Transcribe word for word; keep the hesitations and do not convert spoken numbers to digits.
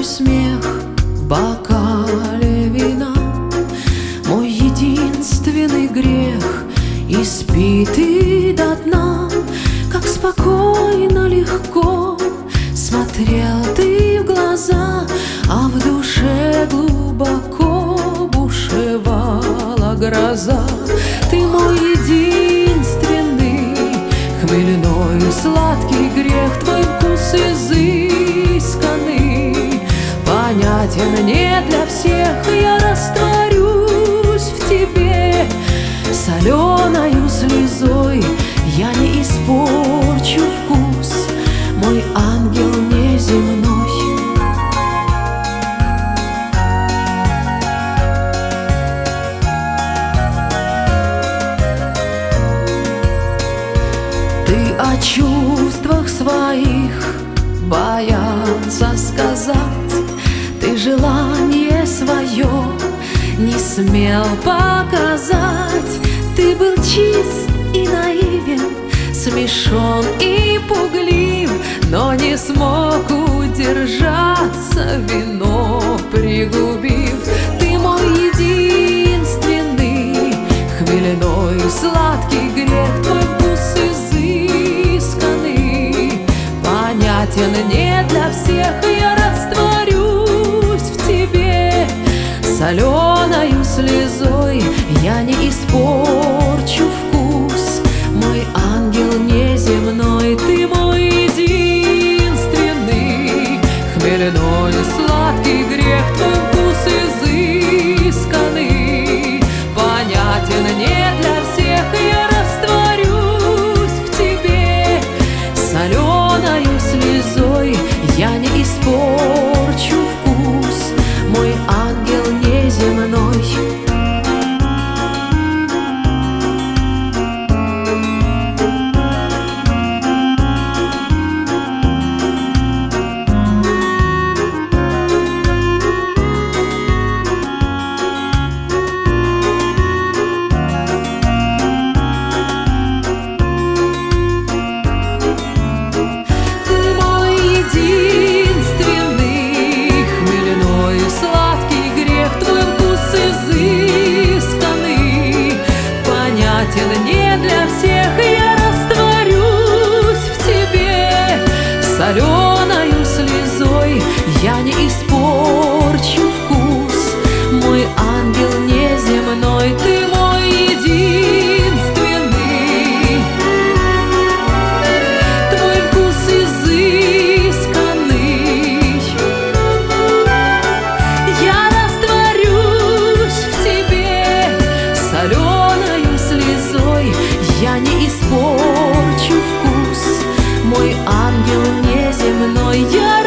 смех в бокале вина, мой единственный грех испитый до дна. Как спокойно, легко смотрел ты в глаза, а в душе глубоко бушевала гроза. Ты мой единственный хмельной и сладкий грех, твой вкус изысканный, понятен не для всех. Я растворюсь в тебе соленою слезой, я не испорчу вкус, мой ангел неземной. Ты о чувствах своих боялся сказать, ты желание свое не смел показать. Ты был чист и наивен, смешон и пуглив, но не смог удержаться, вино пригубив. Ты мой единственный хмельной и сладкий грех, твой вкус изысканный, понятен не для всех. Я растворюсь в тебе соленою слезой, я не испорчу вкус, мой ангел неземной. Ты мой единственный хмельной и сладкий грех, твой вкус изысканный, понятен не для всех. Я растворюсь в тебе соленою слезой, я не испорчу вкус, мой ангел неземной. Не для всех. Я растворюсь в тебе соленою слезой, я не испорчу вкус, мой ангел неземной. Ты мой единственный, твой вкус изысканный, я растворюсь в тебе соленою слезой, я не испорчу вкус, мой ангел неземной. Я